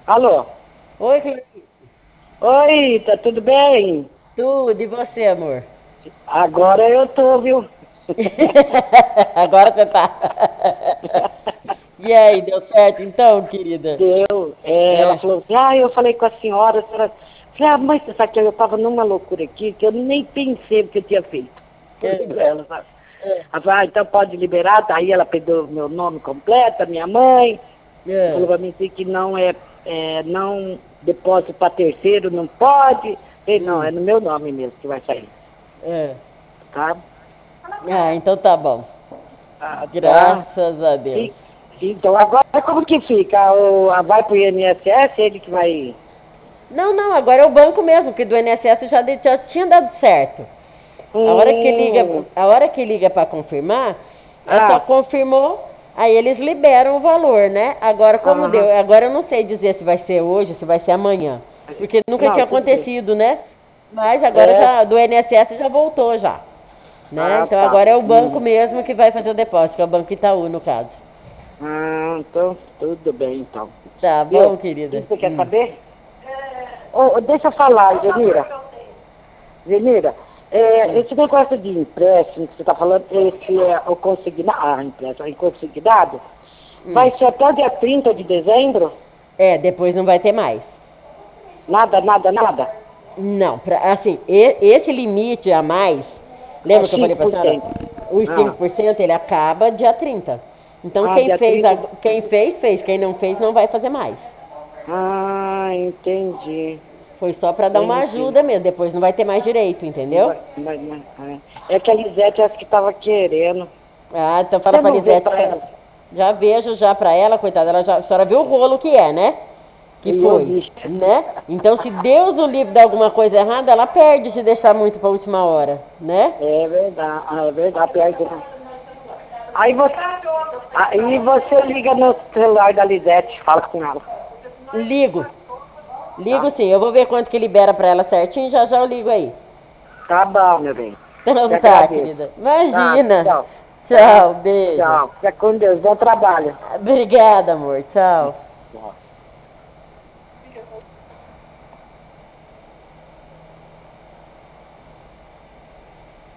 Alô? Oi, Cleide. Oi, tá tudo bem? Tudo, e você, amor? Agora eu tô, viu? Agora você tá. E aí, deu certo então, querida? Deu. Ela É, falou assim, eu falei com a senhora. Falei, mas você sabe que eu tava numa loucura aqui que eu nem pensei o que eu tinha feito. Falei é, pra ela, sabe? é, Ela falou, então pode liberar. Daí ela pegou meu nome completo, a minha mãe, e falou é, pra mim assim, que não não depósito para terceiro, não pode. Falei, não, é hum, no meu nome mesmo que vai sair, é. tá? Ah, então tá bom. Ah, tá. Graças a Deus. E- então, agora como que fica? Vai pro INSS, ele que vai. Não, não, agora é o banco mesmo, que do INSS já tinha dado certo. Hum, A hora que liga para confirmar, é só ah, confirmou, aí eles liberam o valor, né? Agora como aham. deu, agora eu não sei dizer se vai ser hoje, se vai ser amanhã, porque nunca Não, tinha tudo bem. acontecido, né? Mas agora É, já do INSS já voltou já, né? Então tá. agora é o banco Uhum. mesmo que vai fazer o depósito, que é o Banco Itaú no caso. Então, tudo bem, então. Tá Viu? bom, O que querida? você quer saber? Deixa eu falar, Genira, Hum. esse negócio de empréstimo que você está falando, esse é o consignado, empréstimo, é consignado, vai Hum. ser até o dia 30 de dezembro? É, depois não vai ter mais. Nada, nada, nada? Não, assim, esse limite a mais, É lembra que eu falei cinco pra por senhora? cento. Os Ah, 5% ele acaba dia 30. Então quem dia fez, 30. quem fez, fez. Quem não fez, não vai fazer mais. Entendi. Foi só pra dar uma Entendi. ajuda mesmo. Depois não vai ter mais direito, Não entendeu? vai, é que a Lisete acho que estava querendo. Ah, então fala Você pra não vê Lisete. para ela? Já vejo já pra ela, coitada. A senhora viu o rolo que é, né? Que E eu foi, vi. né? Então se Deus o livre de alguma coisa errada, ela perde se deixar muito pra última hora, né? É verdade, perde, né? Aí você liga no celular da Lisete, fala com ela, Ligo. tá? Ligo sim, eu vou ver quanto que libera pra ela certinho, já já eu ligo aí. Tá bom, meu bem. Te Então tá, agradeço. querida. Tá, Imagina. tchau. Tá? Tchau, beijo. Tchau. Fica com Deus. Bom trabalho. Obrigada, amor. Tchau. Tchau.